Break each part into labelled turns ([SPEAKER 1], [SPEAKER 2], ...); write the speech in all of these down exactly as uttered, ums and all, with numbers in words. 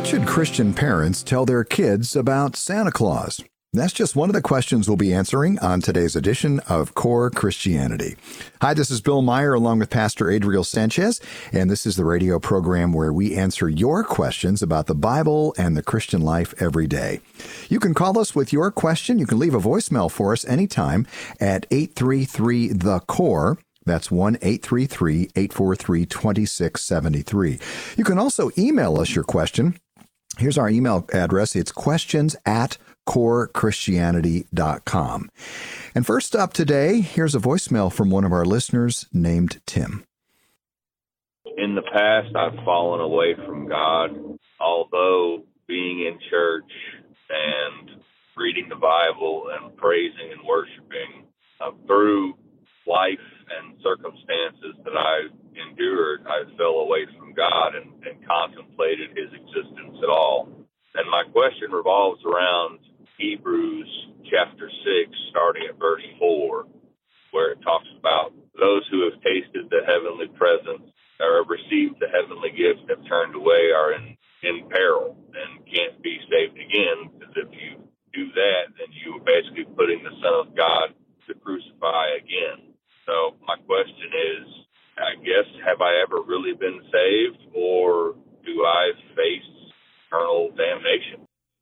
[SPEAKER 1] What should Christian parents tell their kids about Santa Claus? That's just one of the questions we'll be answering on today's edition of Core Christianity. Hi, this is Bill Meyer along with Pastor Adriel Sanchez, and this is the radio program where we answer your questions about the Bible and the Christian life every day. You can call us with your question. You can leave a voicemail for us anytime at eight three three, the C O R E. That's one eight three three, eight four three, two six seven three. You can also email us your question. Here's our email address. It's questions at core christianity dot com. And first up today, here's a voicemail from one of our listeners named Tim.
[SPEAKER 2] In the past, I've fallen away from God, although being in church and reading the Bible and praising and worshiping uh, through life and circumstances that I endured, I fell away from God and, and contemplated his existence at all. And my question revolves around Hebrews chapter six, starting at verse four, where it talks about those who have tasted the heavenly presence or have received the heavenly gifts and have turned away are in, in peril and can't be saved again, because if you do that, then you are basically putting the Son of God to crucify again. So my question is, I guess, have I ever really been saved, or do I face eternal damnation?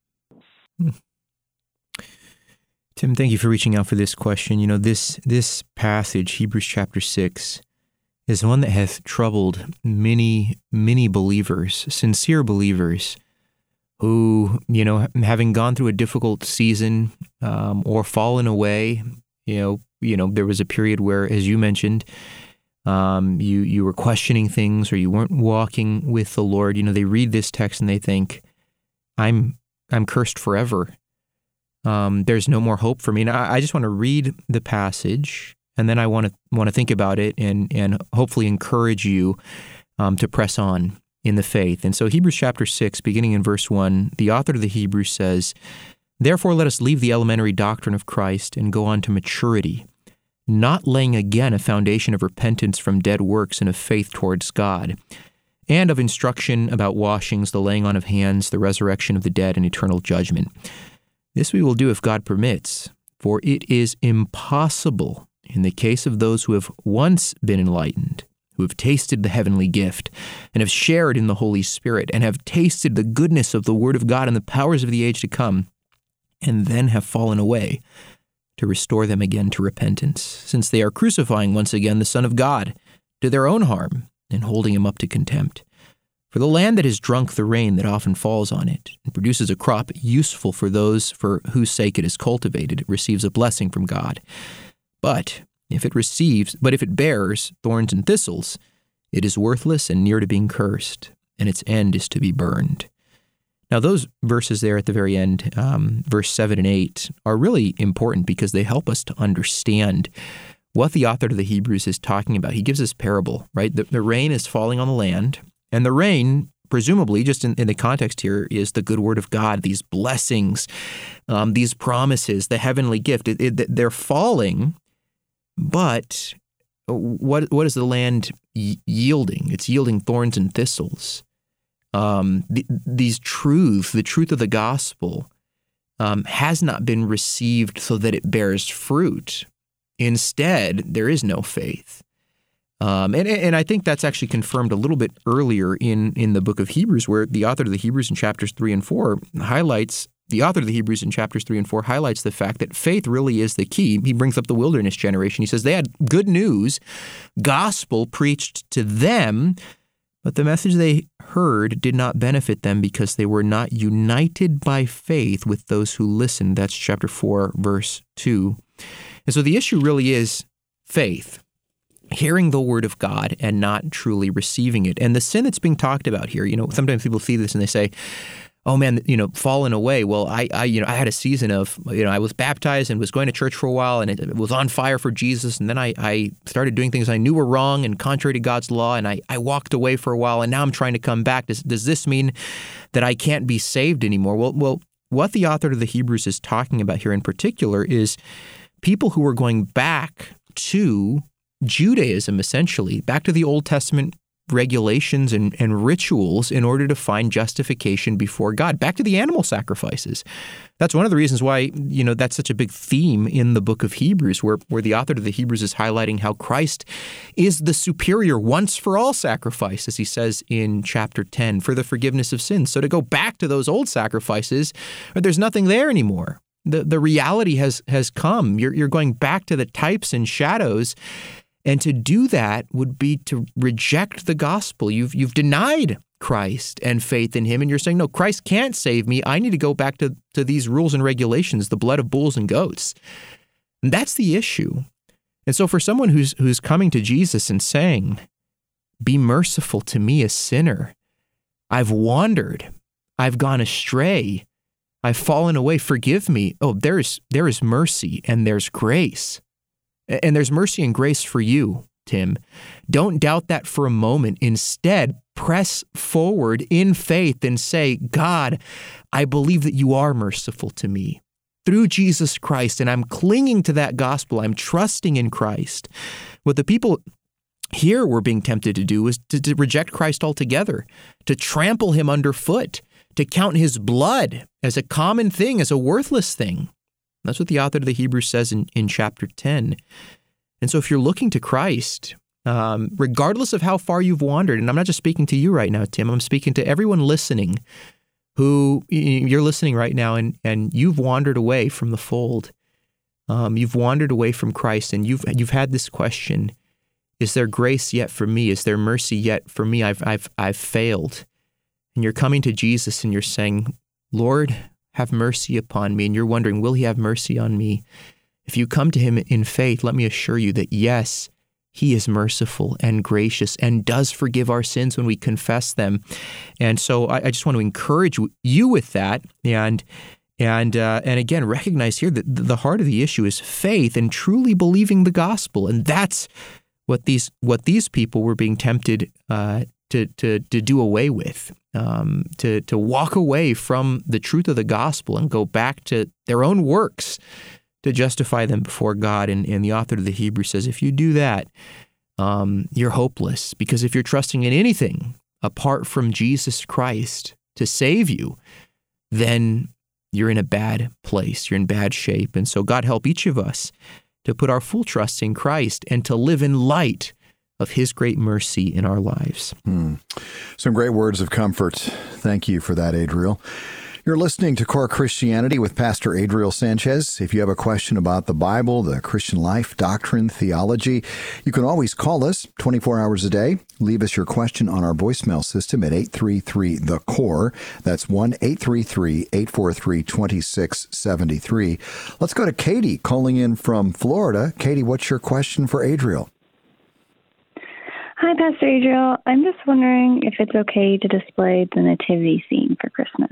[SPEAKER 3] Tim, thank you for reaching out for this question. You know, this this passage, Hebrews chapter six, is one that has troubled many, many believers, sincere believers, who, you know, having gone through a difficult season um, or fallen away, you know, you know, there was a period where, as you mentioned, um, you you were questioning things or you weren't walking with the Lord. You know, they read this text and they think, I'm I'm cursed forever. Um, there's no more hope for me. And I, I just want to read the passage, and then I want to want to think about it and and hopefully encourage you um, to press on in the faith. And so Hebrews chapter six, beginning in verse one, the author of the Hebrews says, "Therefore let us leave the elementary doctrine of Christ and go on to maturity, not laying again a foundation of repentance from dead works and of faith towards God, and of instruction about washings, the laying on of hands, the resurrection of the dead, and eternal judgment. This we will do if God permits, for it is impossible in the case of those who have once been enlightened, who have tasted the heavenly gift, and have shared in the Holy Spirit, and have tasted the goodness of the Word of God and the powers of the age to come, and then have fallen away, to restore them again to repentance, since they are crucifying once again the Son of God to their own harm, and holding him up to contempt. For the land that has drunk the rain that often falls on it, and produces a crop useful for those for whose sake it is cultivated, it receives a blessing from God. But if it receives, but if it bears thorns and thistles, it is worthless and near to being cursed, and its end is to be burned." Now, those verses there at the very end, um, verse seven and eight, are really important because they help us to understand what the author of the Hebrews is talking about. He gives this parable, right? The, the rain is falling on the land, and the rain, presumably, just in, in the context here, is the good word of God, these blessings, um, these promises, the heavenly gift. It, it, they're falling, but what what is the land y- yielding? It's yielding thorns and thistles. Um, th- these truths, the truth of the gospel, um, has not been received so that it bears fruit. Instead, there is no faith. Um, and, and I think that's actually confirmed a little bit earlier in, in the book of Hebrews, where the author of the Hebrews in chapters three and four highlights, the author of the Hebrews in chapters three and four highlights the fact that faith really is the key. He brings up the wilderness generation. He says they had good news, gospel preached to them, but the message they heard did not benefit them because they were not united by faith with those who listened. That's chapter four, verse two. And so the issue really is faith, hearing the word of God and not truly receiving it. And the sin that's being talked about here, you know, sometimes people see this and they say, oh man, you know, fallen away. Well, I, I, you know, I had a season of, you know, I was baptized and was going to church for a while and it, it was on fire for Jesus. And then I, I started doing things I knew were wrong and contrary to God's law. And I, I walked away for a while and now I'm trying to come back. Does, does this mean that I can't be saved anymore? Well, well, what the author of the Hebrews is talking about here in particular is people who are going back to Judaism, essentially, back to the Old Testament regulations and, and rituals in order to find justification before God. Back to the animal sacrifices. That's one of the reasons why, you know, that's such a big theme in the book of Hebrews, where, where the author of the Hebrews is highlighting how Christ is the superior once-for-all sacrifice, as he says in chapter ten, for the forgiveness of sins. So to go back to those old sacrifices, there's nothing there anymore. The the reality has has come. You're you're going back to the types and shadows. And to do that would be to reject the gospel. You've you've denied Christ and faith in him, and you're saying, no, Christ can't save me. I need to go back to, to these rules and regulations, the blood of bulls and goats. And that's the issue. And so for someone who's who's coming to Jesus and saying, be merciful to me, a sinner. I've wandered. I've gone astray. I've fallen away. Forgive me. Oh, there is there is mercy and there's grace. And there's mercy and grace for you, Tim. Don't doubt that for a moment. Instead, press forward in faith and say, God, I believe that you are merciful to me through Jesus Christ, and I'm clinging to that gospel. I'm trusting in Christ. What the people here were being tempted to do was to, to reject Christ altogether, to trample him underfoot, to count his blood as a common thing, as a worthless thing. That's what the author of the Hebrews says in, in chapter ten. And so if you're looking to Christ, um, regardless of how far you've wandered, and I'm not just speaking to you right now, Tim, I'm speaking to everyone listening who, you're listening right now and, and you've wandered away from the fold. Um, you've wandered away from Christ and you've you've had this question, is there grace yet for me? Is there mercy yet for me? I've I've I've failed. And you're coming to Jesus and you're saying, Lord, have mercy upon me. And you're wondering, will he have mercy on me? If you come to him in faith, let me assure you that yes, he is merciful and gracious and does forgive our sins when we confess them. And so I, I just want to encourage you with that. And and uh, and again, recognize here that the heart of the issue is faith and truly believing the gospel. And that's what these what these people were being tempted uh, to to to do away with. Um, to to walk away from the truth of the gospel and go back to their own works to justify them before God. And, and the author of the Hebrews says, if you do that, um, you're hopeless. Because if you're trusting in anything apart from Jesus Christ to save you, then you're in a bad place. You're in bad shape. And so God help each of us to put our full trust in Christ and to live in light of his great mercy in our lives.
[SPEAKER 1] Hmm. Some great words of comfort. Thank you for that, Adriel. You're listening to Core Christianity with Pastor Adriel Sanchez. If you have a question about the Bible, the Christian life, doctrine, theology, you can always call us twenty-four hours a day. Leave us your question on our voicemail system at eight three three, the core. That's one eight three three, eight four three, two six seven three. Let's go to Katie calling in from Florida. Katie, what's your question for Adriel?
[SPEAKER 4] Hi, Pastor Adriel. I'm just wondering if it's okay to display the nativity scene for Christmas.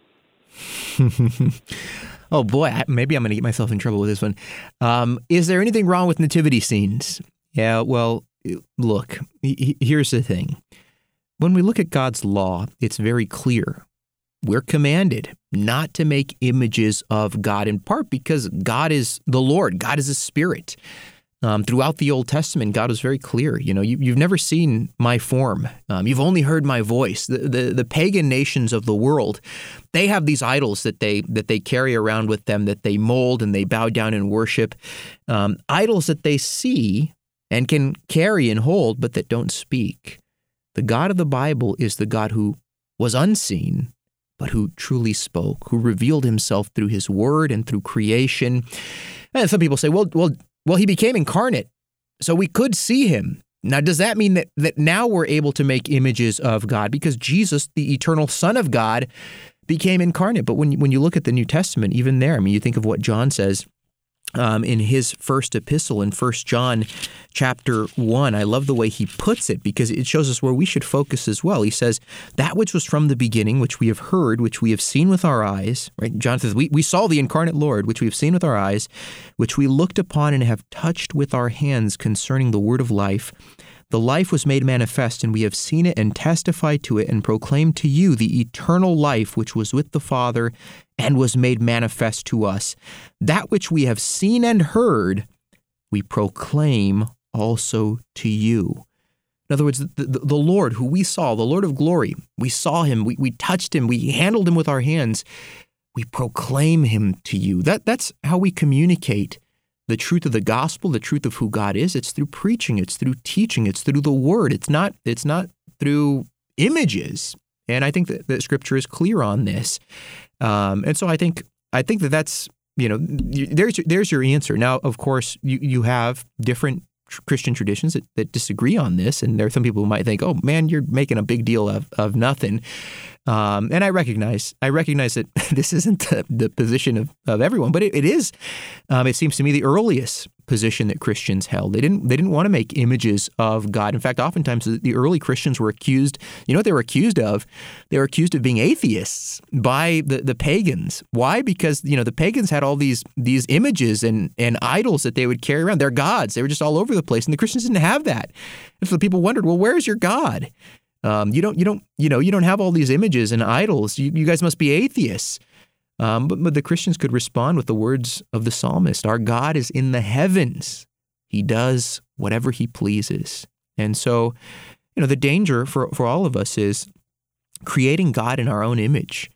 [SPEAKER 3] Oh, boy, maybe I'm going to get myself in trouble with this one. Um, is there anything wrong with nativity scenes? Yeah, well, look, here's the thing. When we look at God's law, it's very clear. We're commanded not to make images of God, in part because God is the Lord. God is a spirit. Um, throughout the Old Testament, God was very clear. You know, you, you've never seen my form. Um, you've only heard my voice. The, the the pagan nations of the world, they have these idols that they that they carry around with them, that they mold and they bow down and worship. Um, idols that they see and can carry and hold, but that don't speak. The God of the Bible is the God who was unseen, but who truly spoke, who revealed himself through his word and through creation. And some people say, well, well, Well, he became incarnate, so we could see him. Now, does that mean that, that now we're able to make images of God? Because Jesus, the eternal Son of God, became incarnate. But when you, when you look at the New Testament, even there, I mean, you think of what John says um, in his first epistle in First John chapter one. I love the way he puts it because it shows us where we should focus as well. He says, that which was from the beginning, which we have heard, which we have seen with our eyes, right? John says, we, we saw the incarnate Lord, which we have seen with our eyes, which we looked upon and have touched with our hands concerning the word of life. The life was made manifest, and we have seen it and testified to it and proclaimed to you the eternal life which was with the Father and was made manifest to us. That which we have seen and heard, we proclaim also to you, In other words, the, the, the Lord who we saw, the Lord of glory, we saw him, we, we touched him, we handled him with our hands. We proclaim him to you. That That's how we communicate the truth of the gospel, the truth of who God is. It's through preaching, it's through teaching, it's through the word. It's not, it's not through images. And I think that, that Scripture is clear on this. Um, and so I think I think that that's, you know, there's there's your answer. Now, of course, you, you have different Christian traditions that, that disagree on this. And there are some people who might think, oh, man, you're making a big deal of, of nothing. Um, and I recognize I recognize that this isn't the, the position of, of everyone, but it, it is, um, it seems to me, the earliest position that Christians held. They didn't they didn't want to make images of God. In fact, oftentimes the early Christians were accused, you know what they were accused of? They were accused of being atheists by the, the pagans. Why? Because, you know, the pagans had all these these images and, and idols that they would carry around. They're gods. They were just all over the place. And the Christians didn't have that. And so the people wondered, well, where's your God? Um, you don't, you don't, you know, you don't have all these images and idols. You, you guys must be atheists. Um, but, but the Christians could respond with the words of the psalmist: "Our God is in the heavens; He does whatever He pleases." And so, you know, the danger for for all of us is creating God in our own image.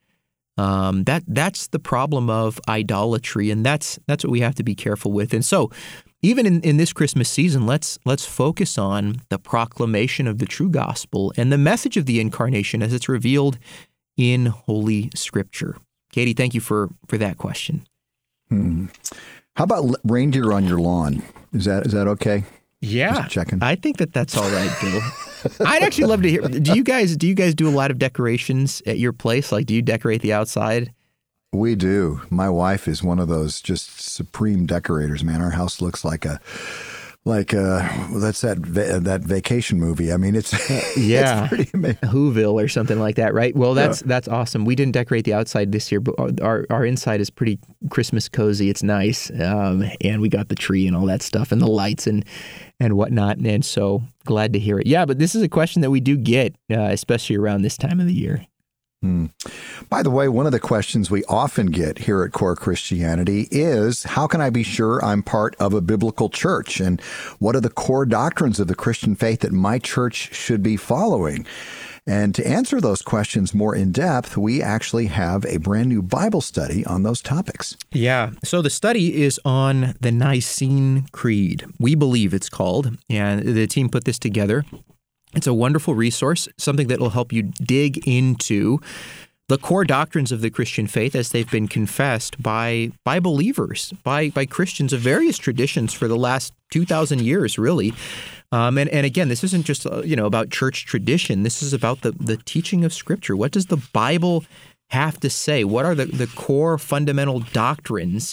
[SPEAKER 3] Um, that that's the problem of idolatry, and that's that's what we have to be careful with. And so, even in, in this Christmas season, let's let's focus on the proclamation of the true gospel and the message of the incarnation as it's revealed in Holy Scripture. Katie, thank you for, for that question.
[SPEAKER 1] Hmm. How about reindeer on your lawn? Is that is that okay?
[SPEAKER 3] Yeah,
[SPEAKER 1] just checking.
[SPEAKER 3] I think that that's all right, Bill. I'd actually love to hear. Do you guys do you guys do a lot of decorations at your place? Like, do you decorate the outside?
[SPEAKER 1] We do. My wife is one of those just supreme decorators, man. Our house looks like a, like a, that's that va- that vacation movie. I mean, it's,
[SPEAKER 3] yeah,
[SPEAKER 1] it's pretty amazing.
[SPEAKER 3] Whoville or something like that, right? Well, that's yeah. that's awesome. We didn't decorate the outside this year, but our our inside is pretty Christmas cozy. It's nice, um, and we got the tree and all that stuff and the lights and and whatnot. And so glad to hear it. Yeah, but this is a question that we do get, uh, especially around this time of the year.
[SPEAKER 1] Hmm. By the way, one of the questions we often get here at Core Christianity is, how can I be sure I'm part of a biblical church? And what are the core doctrines of the Christian faith that my church should be following? And to answer those questions more in depth, we actually have a brand new Bible study on those topics.
[SPEAKER 3] Yeah. So the study is on the Nicene Creed. We believe it's called, and the team put this together. It's a wonderful resource, something that will help you dig into the core doctrines of the Christian faith as they've been confessed by by believers, by by Christians of various traditions for the last two thousand years, really. Um, and, and again, this isn't just uh, you know about church tradition. This is about the, the teaching of Scripture. What does the Bible have to say? What are the, the core fundamental doctrines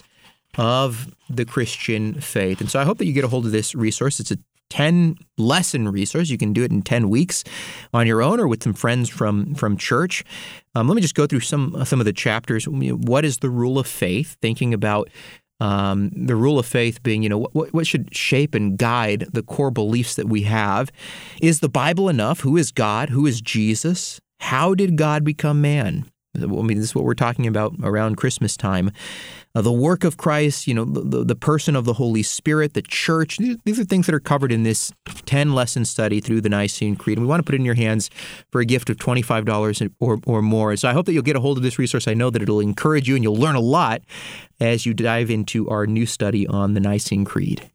[SPEAKER 3] of the Christian faith? And so I hope that you get a hold of this resource. It's a ten lesson resource. You can do it in ten weeks on your own or with some friends from from church. Um, let me just go through some some of the chapters. What is the rule of faith? Thinking about um, the rule of faith being, you know, what what should shape and guide the core beliefs that we have. Is the Bible enough? Who is God? Who is Jesus? How did God become man? I mean, this is what we're talking about around Christmas time. Uh, the work of Christ, you know, the, the person of the Holy Spirit, the church. These, these are things that are covered in this ten-lesson study through the Nicene Creed. And we want to put it in your hands for a gift of twenty-five dollars or, or more. So I hope that you'll get a hold of this resource. I know that it'll encourage you and you'll learn a lot as you dive into our new study on the Nicene Creed.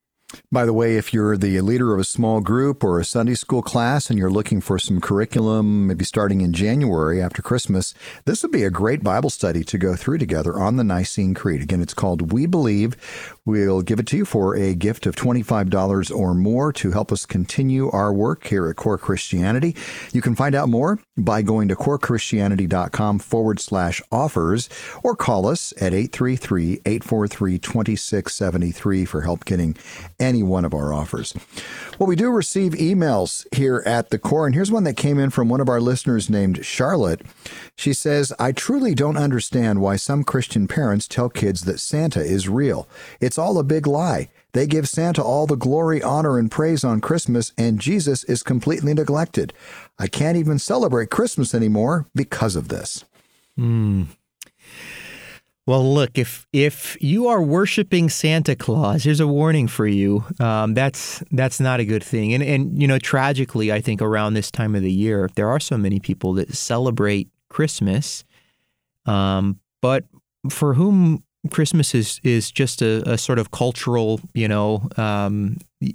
[SPEAKER 1] By the way, if you're the leader of a small group or a Sunday school class and you're looking for some curriculum, maybe starting in January after Christmas, this would be a great Bible study to go through together on the Nicene Creed. Again, it's called We Believe. We'll give it to you for a gift of twenty-five dollars or more to help us continue our work here at Core Christianity. You can find out more by going to corechristianity.com forward slash offers or call us at eight three three, eight four three, two six seven three for help getting any one of our offers. Well, we do receive emails here at the Core, and here's one that came in from one of our listeners named Charlotte. She says, I truly don't understand why some Christian parents tell kids that Santa is real. It's all a big lie. They give Santa all the glory, honor, and praise on Christmas, and Jesus is completely neglected. I can't even celebrate Christmas anymore because of this.
[SPEAKER 3] Hmm. Well, look, if if you are worshiping Santa Claus, here's a warning for you. Um, that's that's not a good thing. And, and, you know, tragically, I think around this time of the year, there are so many people that celebrate Christmas, um, but for whom Christmas is, is just a, a sort of cultural, you know, um,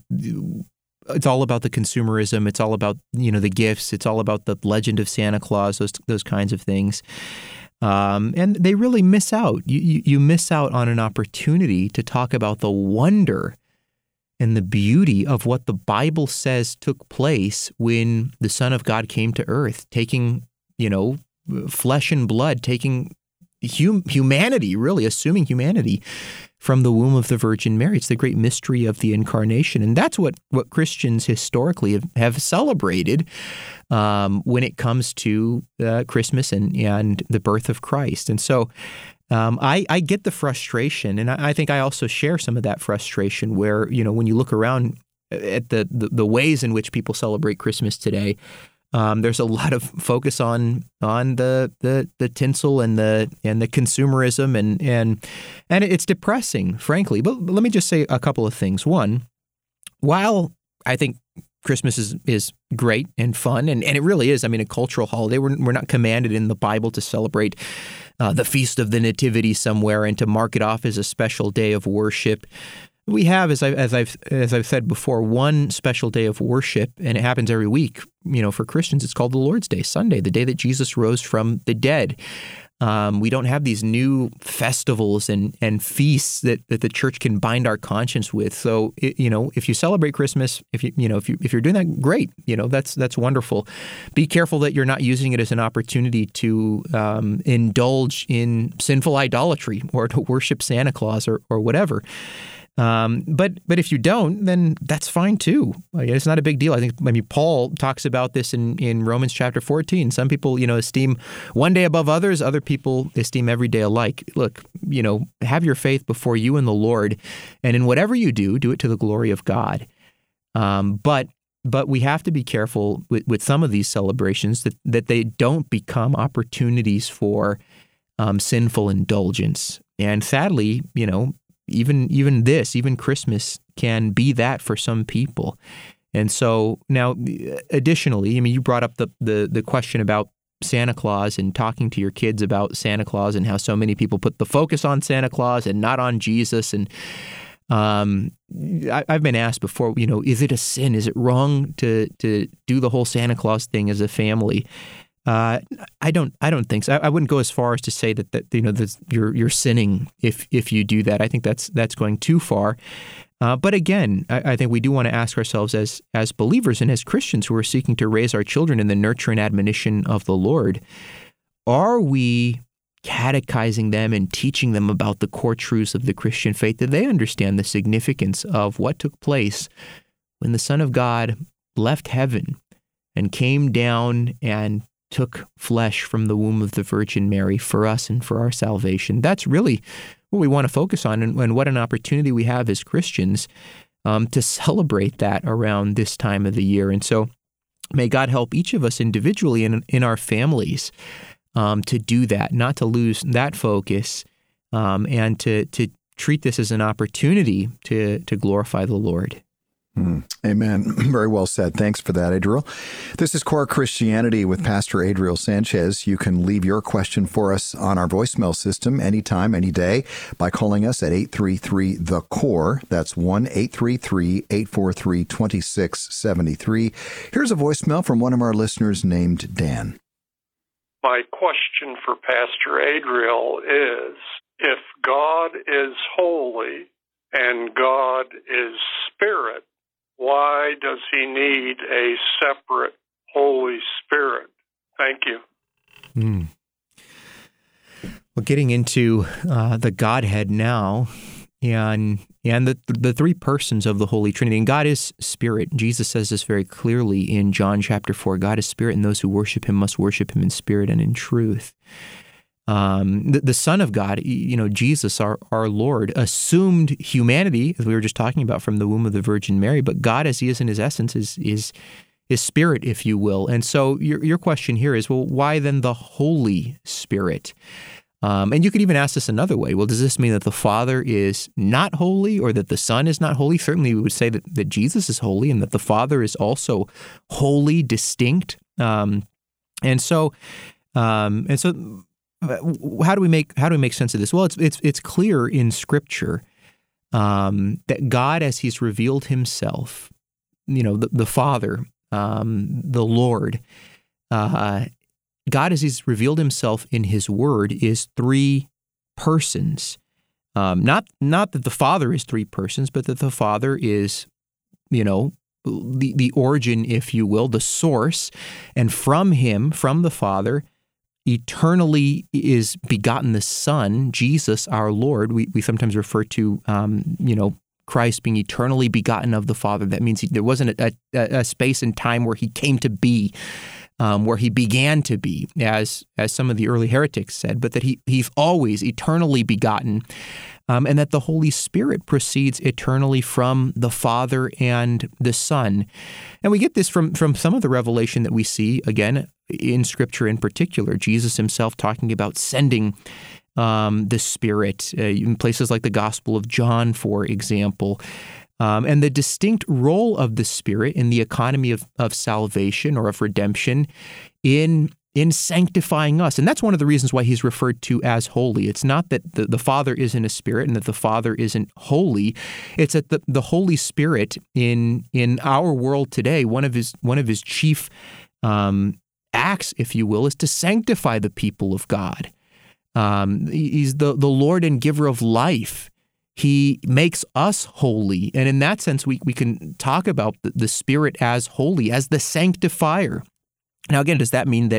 [SPEAKER 3] it's all about the consumerism. It's all about, you know, the gifts. It's all about the legend of Santa Claus, those those kinds of things. Um, and they really miss out. You, you you miss out on an opportunity to talk about the wonder and the beauty of what the Bible says took place when the Son of God came to earth, taking, you know, flesh and blood, taking hum- humanity, really assuming humanity from the womb of the Virgin Mary. It's the great mystery of the Incarnation. And that's what, what Christians historically have, have celebrated um, when it comes to uh, Christmas and, and the birth of Christ. And so um, I, I get the frustration, and I, I think I also share some of that frustration where, you know, when you look around at the, the, the ways in which people celebrate Christmas today, Um, there's a lot of focus on on the, the the tinsel and the and the consumerism and and and it's depressing, frankly. But let me just say a couple of things. One, while I think Christmas is is great and fun, and, and it really is. I mean, a cultural holiday. We're we're not commanded in the Bible to celebrate uh, the Feast of the Nativity somewhere and to mark it off as a special day of worship. We have, as I as I've as I've said before, one special day of worship, and it happens every week. You know, for Christians, it's called the Lord's Day, Sunday, the day that Jesus rose from the dead. Um, we don't have these new festivals and and feasts that, that the church can bind our conscience with. So, it, you know, if you celebrate Christmas, if you you know if you if you're doing that, great. You know, that's that's wonderful. Be careful that you're not using it as an opportunity to um, indulge in sinful idolatry or to worship Santa Claus or or whatever. Um, but but if you don't, then that's fine too. Like, it's not a big deal. I think I mean Paul talks about this in, in Romans chapter fourteen. Some people, you know, esteem one day above others. Other people esteem every day alike. Look, you know, have your faith before you and the Lord, and in whatever you do, do it to the glory of God. Um, but but we have to be careful with, with some of these celebrations that that they don't become opportunities for um, sinful indulgence. And sadly, you know. Even even this, even Christmas can be that for some people. And so now, additionally, I mean, you brought up the, the, the question about Santa Claus and talking to your kids about Santa Claus and how so many people put the focus on Santa Claus and not on Jesus. And um, I, I've been asked before, you know, is it a sin? Is it wrong to to do the whole Santa Claus thing as a family? Uh, I don't. I don't think so. I, I wouldn't go as far as to say that that you know that you're you're sinning if if you do that. I think that's that's going too far. Uh, but again, I, I think we do want to ask ourselves as as believers and as Christians who are seeking to raise our children in the nurture and admonition of the Lord, are we catechizing them and teaching them about the core truths of the Christian faith? That they understand the significance of what took place when the Son of God left heaven and came down and took flesh from the womb of the Virgin Mary for us and for our salvation. That's really what we want to focus on, and, and what an opportunity we have as Christians um, to celebrate that around this time of the year. And so may God help each of us individually and in, in our families um, to do that, not to lose that focus, um, and to to treat this as an opportunity to to glorify the Lord.
[SPEAKER 1] Mm, amen. Very well said. Thanks for that, Adriel. This is Core Christianity with Pastor Adriel Sanchez. You can leave your question for us on our voicemail system anytime, any day, by calling us at eight three three, the core. That's one eight three three, eight four three, two six seven three. Here's a voicemail from one of our listeners named Dan.
[SPEAKER 5] My question for Pastor Adriel is, if God is holy and God is spirit, why does he need a separate Holy Spirit? Thank you.
[SPEAKER 3] Mm. Well, getting into uh, the Godhead now, and and the the three persons of the Holy Trinity. And God is spirit. Jesus says this very clearly in John chapter four. God is spirit, and those who worship him must worship him in spirit and in truth. Um, the, the Son of God, you know, Jesus, our, our Lord, assumed humanity, as we were just talking about, from the womb of the Virgin Mary. But God, as he is in his essence, is is is spirit, if you will. And so your your question here is, well, why then the Holy Spirit? Um, and you could even ask this another way. Well, does this mean that the Father is not holy or that the Son is not holy? Certainly we would say that, that Jesus is holy and that the Father is also holy, distinct. Um, and so, um, and so, how do we make how do we make sense of this? Well, it's it's it's clear in Scripture um, that God, as He's revealed Himself, you know, the, the Father, um, the Lord, uh, God, as He's revealed Himself in His Word, is three persons. Um, not not that the Father is three persons, but that the Father is, you know, the the origin, if you will, the source, and from Him, from the Father, eternally is begotten the Son, Jesus, our Lord. We we sometimes refer to, um, you know, Christ being eternally begotten of the Father. That means he, there wasn't a, a, a space and time where He came to be. Um, where He began to be, as as some of the early heretics said, but that he he's always eternally begotten, um, and that the Holy Spirit proceeds eternally from the Father and the Son. And we get this from, from some of the revelation that we see, again, in Scripture in particular, Jesus Himself talking about sending um, the Spirit uh, in places like the Gospel of John, for example. Um, and the distinct role of the Spirit in the economy of, of salvation or of redemption in in sanctifying us. And that's one of the reasons why He's referred to as holy. It's not that the, the Father isn't a Spirit and that the Father isn't holy. It's that the, the Holy Spirit in in our world today, one of His one of His chief um, acts, if you will, is to sanctify the people of God. Um, he's the, the Lord and giver of life. He makes us holy. And in that sense, we, we can talk about the, the Spirit as holy, as the sanctifier. Now, again, does that mean that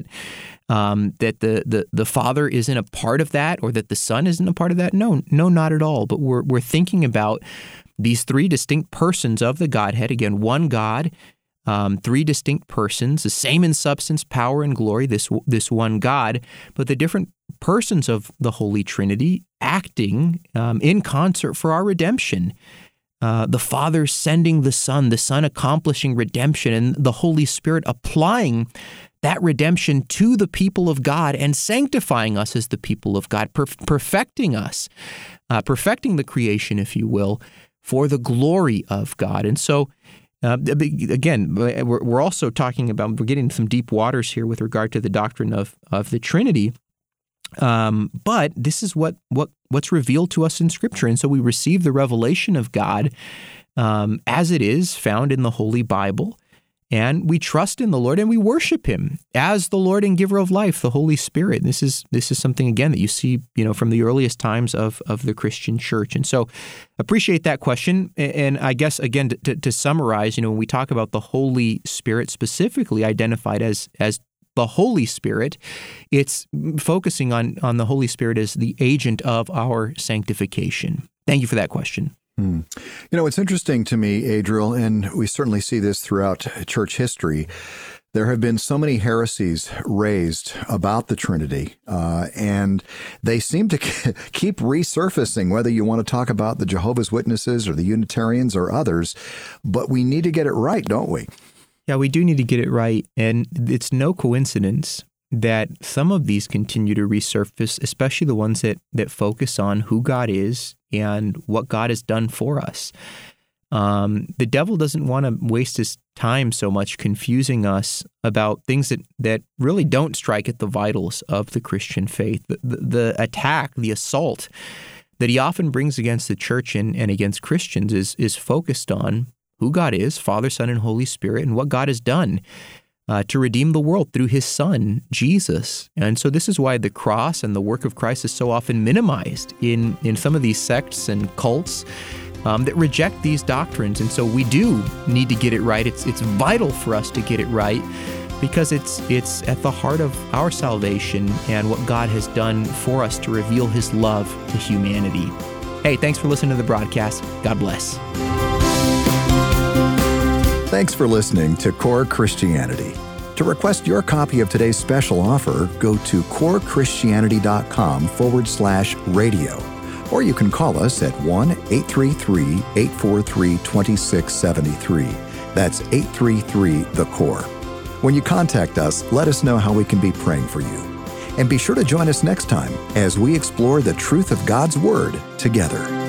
[SPEAKER 3] um, that the, the the Father isn't a part of that or that the Son isn't a part of that? No, no, not at all. But we're we're thinking about these three distinct persons of the Godhead. Again, one God, um, three distinct persons, the same in substance, power, and glory, this this one God, but the different persons of the Holy Trinity acting um, in concert for our redemption. Uh, the Father sending the Son, the Son accomplishing redemption, and the Holy Spirit applying that redemption to the people of God and sanctifying us as the people of God, perf- perfecting us, uh, perfecting the creation, if you will, for the glory of God. And so, uh, again, we're, we're also talking about, we're getting some deep waters here with regard to the doctrine of, of the Trinity. Um, but this is what, what what's revealed to us in Scripture. And so we receive the revelation of God um, as it is found in the Holy Bible. And we trust in the Lord and we worship Him as the Lord and giver of life, the Holy Spirit. This is this is something, again, that you see, you know, from the earliest times of, of the Christian church. And so appreciate that question. And I guess, again, to, to summarize, you know, when we talk about the Holy Spirit specifically identified as as the Holy Spirit, it's focusing on, on the Holy Spirit as the agent of our sanctification. Thank you for that question.
[SPEAKER 1] Hmm. You know, it's interesting to me, Adriel, and we certainly see this throughout church history. There have been so many heresies raised about the Trinity, uh, and they seem to keep resurfacing, whether you want to talk about the Jehovah's Witnesses or the Unitarians or others, but we need to get it right, don't we?
[SPEAKER 3] Yeah, we do need to get it right, and it's no coincidence that some of these continue to resurface, especially the ones that, that focus on who God is and what God has done for us. Um, the devil doesn't want to waste his time so much confusing us about things that, that really don't strike at the vitals of the Christian faith. The, the, the attack, the assault that he often brings against the church and, and against Christians is is focused on who God is, Father, Son, and Holy Spirit, and what God has done uh, to redeem the world through His Son, Jesus. And so this is why the cross and the work of Christ is so often minimized in, in some of these sects and cults um, that reject these doctrines. And so we do need to get it right. It's it's vital for us to get it right because it's it's at the heart of our salvation and what God has done for us to reveal His love to humanity. Hey, thanks for listening to the broadcast. God bless.
[SPEAKER 1] Thanks for listening to Core Christianity. To request your copy of today's special offer, go to corechristianity.com forward slash radio. Or you can call us at one eight three three, eight four three, two six seven three. That's eight three three, the core. When you contact us, let us know how we can be praying for you. And be sure to join us next time as we explore the truth of God's Word together.